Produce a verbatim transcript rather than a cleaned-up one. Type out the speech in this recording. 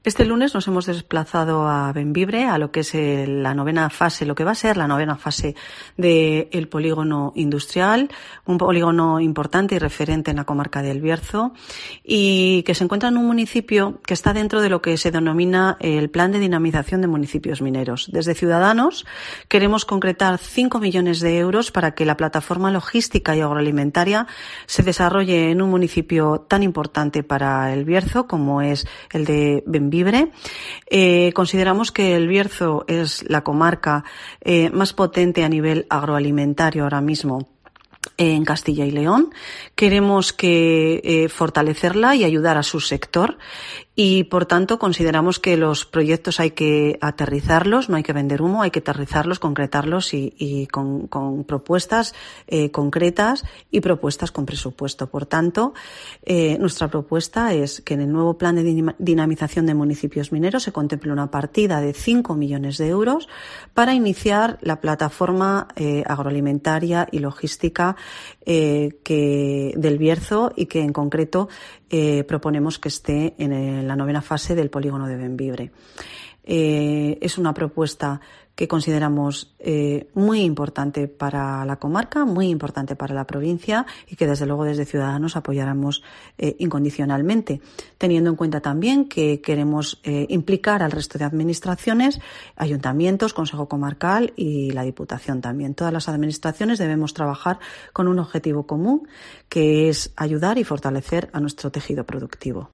Este lunes nos hemos desplazado a Bembibre, a lo que es la novena fase, lo que va a ser la novena fase del polígono industrial, un polígono importante y referente en la comarca del Bierzo, y que se encuentra en un municipio que está dentro de lo que se denomina el Plan de Dinamización de Municipios Mineros. Desde Ciudadanos queremos concretar cinco millones de euros para que la plataforma logística y agroalimentaria se desarrolle en un municipio tan importante para el Bierzo como es el de Bembibre. Eh, consideramos que el Bierzo es la comarca eh, más potente a nivel agroalimentario ahora mismo en Castilla y León. Queremos que eh, fortalecerla y ayudar a su sector y, por tanto, consideramos que los proyectos hay que aterrizarlos, no hay que vender humo, hay que aterrizarlos, concretarlos y, y con, con propuestas eh, concretas y propuestas con presupuesto. Por tanto, eh, nuestra propuesta es que en el nuevo plan de dinamización de municipios mineros se contemple una partida de cinco millones de euros para iniciar la plataforma eh, agroalimentaria y logística eh, que del Bierzo y que en concreto eh, proponemos que esté en el, la novena fase del polígono de Bembibre. Eh, es una propuesta que consideramos eh, muy importante para la comarca, muy importante para la provincia y que desde luego desde Ciudadanos apoyaremos eh, incondicionalmente, teniendo en cuenta también que queremos eh, implicar al resto de administraciones, ayuntamientos, Consejo Comarcal y la Diputación también. Todas las administraciones debemos trabajar con un objetivo común, que es ayudar y fortalecer a nuestro tejido productivo.